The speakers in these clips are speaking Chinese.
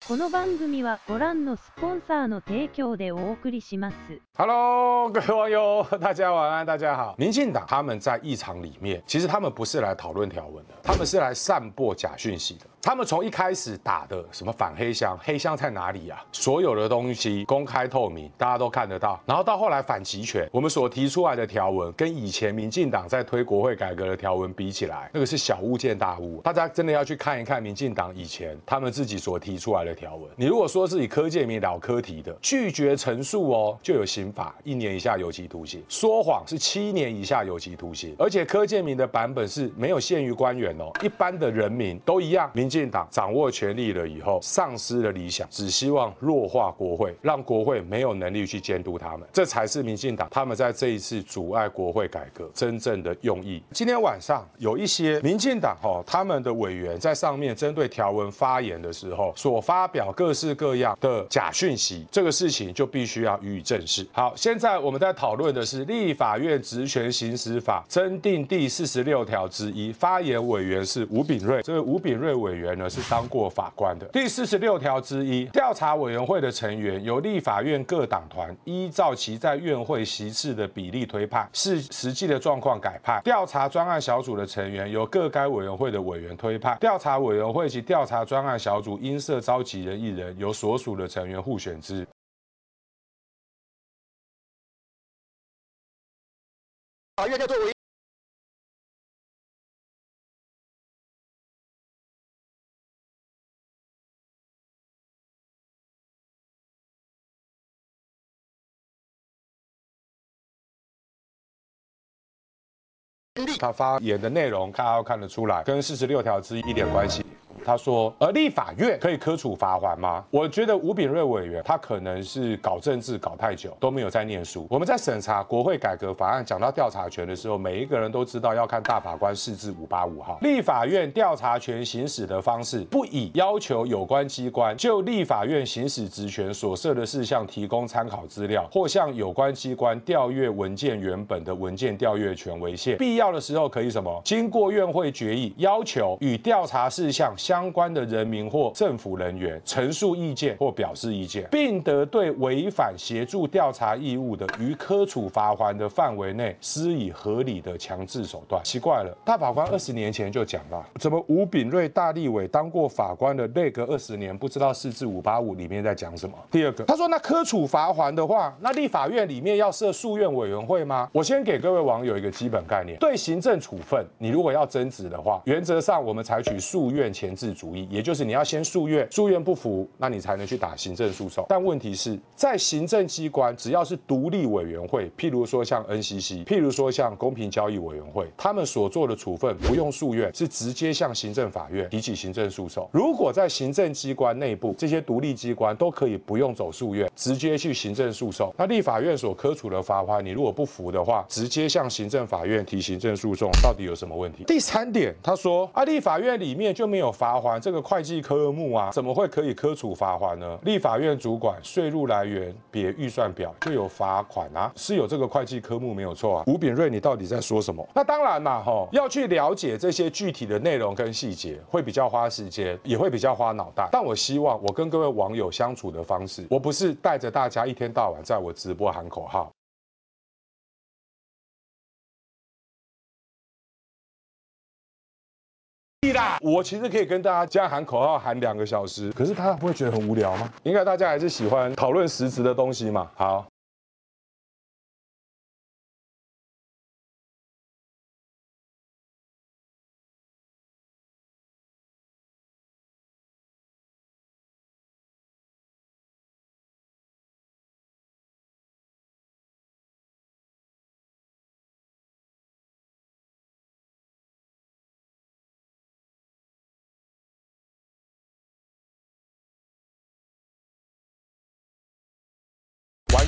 この番組はご覧のスポンサーの提供でお送りします。 Hello， 各位网友，大家晚安，大家好。民进党他们在议场里面，其实他们不是来讨论条文的，他们是来散播假讯息的。他们从一开始打的什么反黑箱，黑箱在哪里啊？所有的东西公开透明，大家都看得到。然后到后来反集权，我们所提出来的条文，跟以前民进党在推国会改革的条文比起来，那个是小巫见大巫。大家真的要去看一看民进党以前他们自己所提出来的条文。你如果说是以柯建铭老柯提的，拒绝陈述哦，就有刑法1年以下有期徒刑；说谎是7年以下有期徒刑。而且柯建铭的版本是没有限于官员哦，一般的人民都一样。民进党掌握权力了以后，丧失了理想，只希望弱化国会，让国会没有能力去监督他们，这才是民进党他们在这一次阻碍国会改革真正的用意。今天晚上有一些民进党他们的委员在上面针对条文发言的时候，所发表各式各样的假讯息，这个事情就必须要予以正视。好，现在我们在讨论的是立法院职权行使法增订第46条之一，发言委员是吴秉叡。这个吴秉叡委员呢是当过法官的。第46条之一，调查委员会的成员由立法院各党团依照其在院会席次的比例推派，视实际的状况改派。调查专案小组的成员由各该委员会的委员推派。调查委员会及调查专案小组应设召集人1人，由所属的成员互选之。法院就作为他发言的内容，大家看得出来，跟46条之一一点关系。他说，立法院可以科处罚锾吗？我觉得吴秉叡委员他可能是搞政治搞太久，都没有在念书。我们在审查国会改革法案讲到调查权的时候，每一个人都知道要看大法官释字585号。立法院调查权行使的方式，不以要求有关机关就立法院行使职权所涉的事项提供参考资料，或向有关机关调阅文件原本的文件调阅权为限。必要的时候可以什么？经过院会决议，要求与调查事项相关的人民或政府人员陈述意见或表示意见，并得对违反协助调查义务的，于科处罚锾的范围内施以合理的强制手段。奇怪了，大法官20年前就讲了，怎么吴秉叡大立委当过法官的内阁20年，不知道释字585里面在讲什么？第二个，他说那科处罚锾的话，那立法院里面要设诉愿委员会吗？我先给各位网友一个基本概念，对行政处分，你如果要争执的话，原则上我们采取诉愿前置主义，也就是你要先诉愿，诉愿不服，那你才能去打行政诉讼。但问题是在行政机关，只要是独立委员会，譬如说像 NCC， 譬如说像公平交易委员会，他们所做的处分不用诉愿，是直接向行政法院提起行政诉讼。如果在行政机关内部，这些独立机关都可以不用走诉愿，直接去行政诉讼，那立法院所科处的罚锾，你如果不服的话，直接向行政法院提行政诉讼，到底有什么问题？第3点，他说立法院里面就没有罚锾这个会计科目啊，怎么会可以科处罚锾呢？立法院主管税入来源别预算表就有罚款啊，是有这个会计科目没有错啊。吴秉叡，你到底在说什么？那当然嘛，要去了解这些具体的内容跟细节，会比较花时间，也会比较花脑袋。但我希望我跟各位网友相处的方式，我不是带着大家一天到晚在我直播喊口号。我其实可以跟大家这样喊口号喊2个小时，可是大家不会觉得很无聊吗？应该大家还是喜欢讨论实质的东西嘛。好。完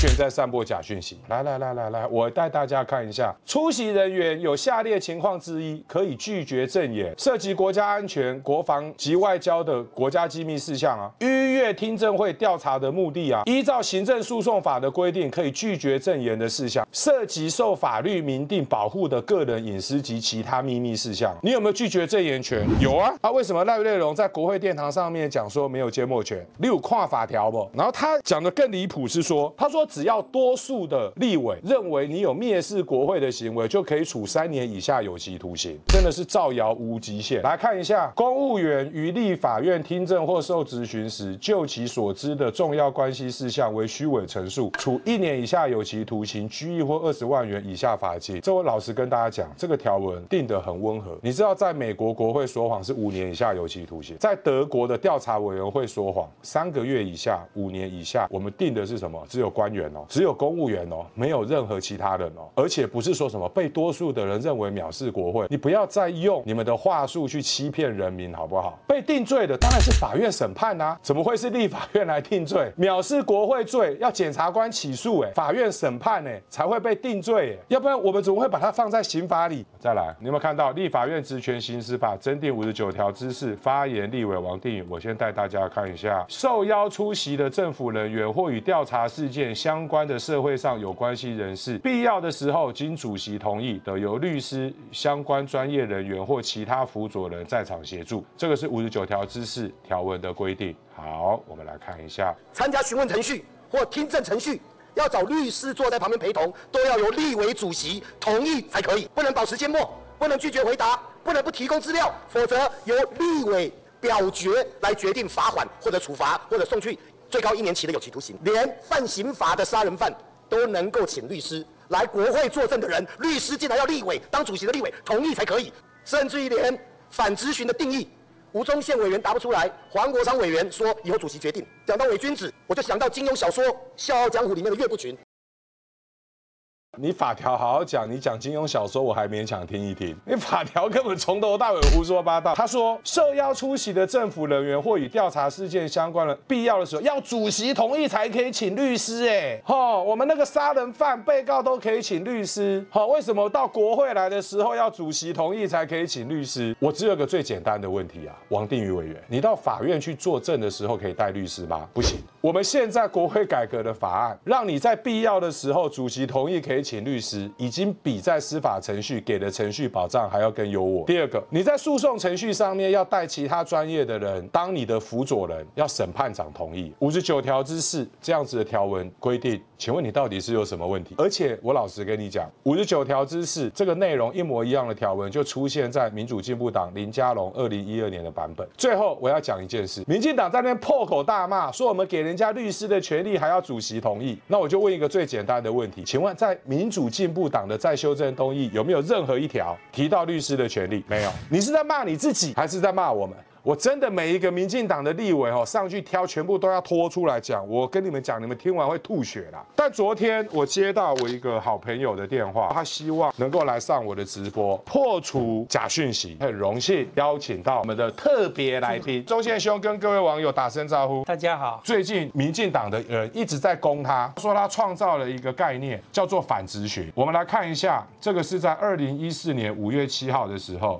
全在散播假讯息。来，我带大家看一下，出席人员有下列情况之一可以拒绝证言，涉及国家安全、国防及外交的国家机密事项啊，逾越听证会调查的目的啊，依照行政诉讼法的规定可以拒绝证言的事项，涉及受法律明定保护的个人隐私及其他秘密事项，你有没有拒绝证言权？有啊。为什么赖瑞隆在国会殿堂上面讲说没有缄默权？你有看法条不？然后他讲的更离谱是说，他说只要多数的立委认为你有蔑视国会的行为，就可以处3年以下有期徒刑，真的是造谣无极限。来看一下，公务员于立法院听证或受质询时，就其所知的重要关系事项为虚伪陈述，处1年以下有期徒刑、拘役或20万元以下罚金。这我老实跟大家讲，这个条文定得很温和。你知道，在美国国会说谎是5年以下有期徒刑，在德国的调查委员会说谎3个月以下、5年以下，我们定的是什么？只有官员哦，只有公务员哦，没有任何其他人哦。而且不是说什么被多数的人认为藐视国会，你不要再用你们的话术去欺骗人民，好不好？被定罪的当然是法院审判啊，怎么会是立法院来定罪？藐视国会罪要检察官起诉，法院审判才会被定罪，要不然我们怎么会把它放在刑法里？再来，你有没有看到立法院职权行使法增订59条之4发言立委王定宇？我先带大家看一下，受邀出席的政府人员或与调查事件相关的社会上有关系人士，必要的时候经主席同意，得由律师、相关专业人员或其他辅佐人在场协助。这个是59条之4条文的规定。好，我们来看一下， 参加询问程序或听证程序，要找律师坐在旁边陪同，都要由立委主席同意才可以，不能保持缄默，不能拒绝回答，不能不提供资料，否则由立委表决来决定罚款或者处罚或者送去最高1年期的有期徒刑。连犯刑法的杀人犯都能够请律师来国会作证的人，律师竟然要立委当主席的立委同意才可以，甚至于连反质询的定义。吴宗宪委员答不出来，黄国昌委员说以后主席决定。讲到伪君子，我就想到金庸小说《笑傲江湖》里面的岳不群。 你法条好好讲，你讲金庸小说我还勉强听一听，你法条根本从头到尾胡说八道。他说，受邀出席的政府人员或与调查事件相关的必要的时候，要主席同意才可以请律师。我们那个杀人犯被告都可以请律师，为什么到国会来的时候要主席同意才可以请律师？我只有个最简单的问题啊，王定宇委员，你到法院去作证的时候可以带律师吗？不行。我们现在国会改革的法案，让你在必要的时候主席同意可以请律师，已经比在司法程序给的程序保障还要更优渥。第二个，你在诉讼程序上面要带其他专业的人当你的辅佐人，要审判长同意。59条之4这样子的条文规定，请问你到底是有什么问题？而且我老实跟你讲，59条之4这个内容一模一样的条文就出现在民主进步党林佳龙2012年的版本。最后我要讲一件事，民进党在那边破口大骂，说我们给人家律师的权利还要主席同意。那我就问一个最简单的问题，请问在民主进步党的再修正动议有没有任何一条提到律师的权利？没有。你是在骂你自己，还是在骂我们？我真的每一个民进党的立委上去挑，全部都要拖出来讲。我跟你们讲，你们听完会吐血啦。但昨天我接到我一个好朋友的电话，他希望能够来上我的直播，破除假讯息。很荣幸邀请到我们的特别来宾周宪兄跟各位网友打声招呼。 大家好。 最近民进党的人一直在攻他，说他创造了一个概念，叫做反质询。我们来看一下，这个是在2014年5月7号的时候。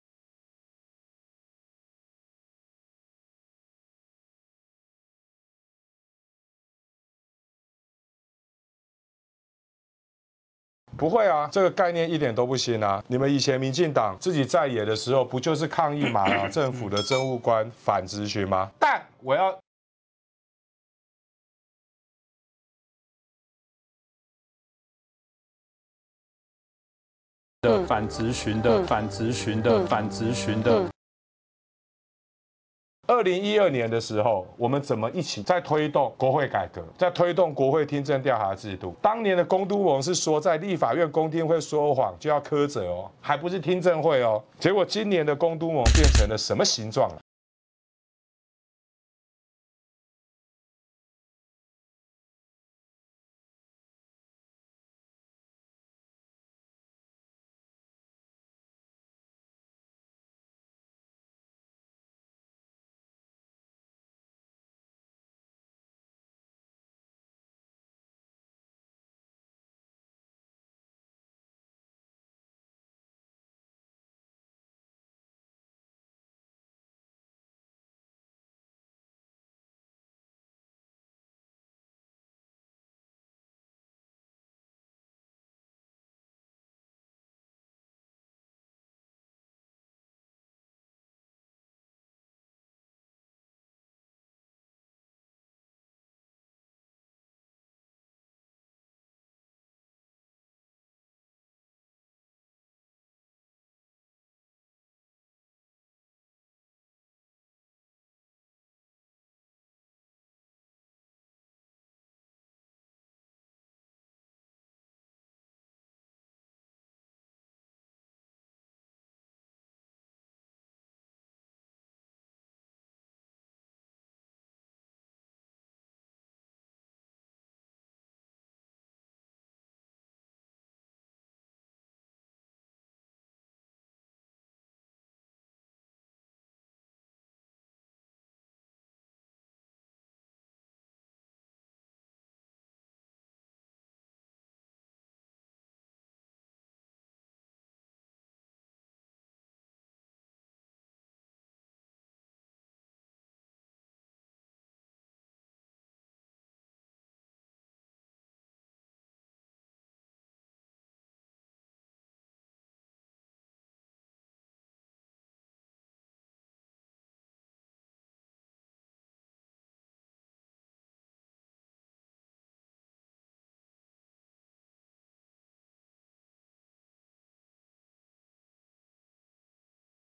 不会啊，这个概念一点都不新啊！你们以前民进党自己在野的时候，不就是抗议马政府的政务官反质询吗？但我要的反质询的反质询的反质询的。 2012年的时候，我们怎么一起在推动国会改革，在推动国会听证调查制度？当年的公督盟是说，在立法院公听会说谎就要苛责哦，还不是听证会哦。结果今年的公督盟变成了什么形状啊？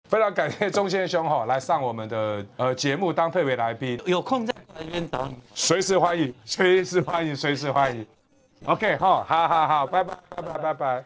非常感谢钟宪兄来上我们的节目当特别来宾， 有空再来这边找你， 随时欢迎，随时欢迎，随时欢迎。OK， 好，拜拜。